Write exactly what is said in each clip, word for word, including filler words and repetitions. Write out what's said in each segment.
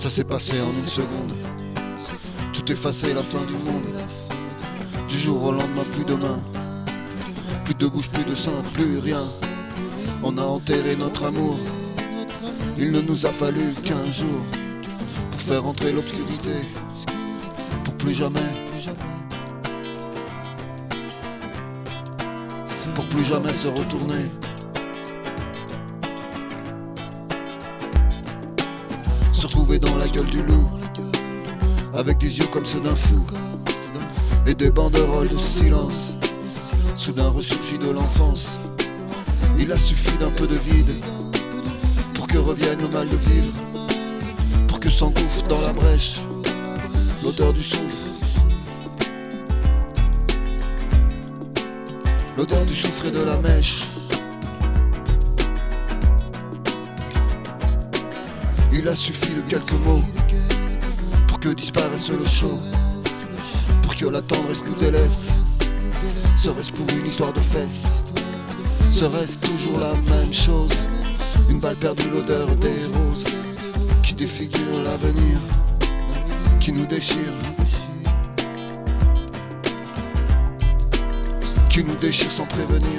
Ça s'est passé en une seconde. Tout effacé, la fin du monde. Du jour au lendemain, plus de main, plus de bouche, plus de sein, plus rien. On a enterré notre amour. Il ne nous a fallu qu'un jour pour faire entrer l'obscurité, pour plus jamais, pour plus jamais se retourner. Se retrouver dans la gueule du loup, avec des yeux comme ceux d'un fou, et des banderoles de silence, soudain ressurgis de l'enfance. Il a suffi d'un peu de vide pour que revienne le mal de vivre, pour que s'engouffre dans la brèche l'odeur du soufre, l'odeur du soufre et de la mèche. Il a suffi de quelques mots pour que disparaisse le chaud, pour que la tendresse nous délaisse. Serait-ce pour une histoire de fesses? Serait-ce toujours la même chose? Une balle perdue, l'odeur des roses qui défigure l'avenir, qui nous déchire, qui nous déchire sans prévenir.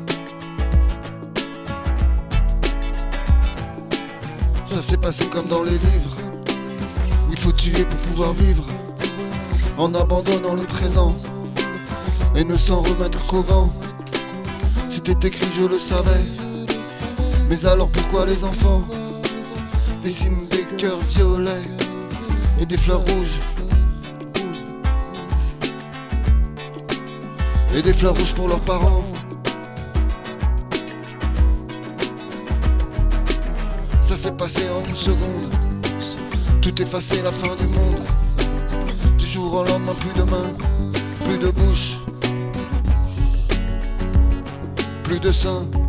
Ça s'est passé comme dans les livres. Il faut tuer pour pouvoir vivre, en abandonnant le présent et ne s'en remettre qu'au vent. C'était écrit, je le savais. Mais alors pourquoi les enfants dessinent des cœurs violets et des fleurs rouges, et des fleurs rouges pour leurs parents? Ça s'est passé en une seconde. Tout effacé, la fin du monde. Du jour au lendemain, plus de main, plus de bouche, plus de sein,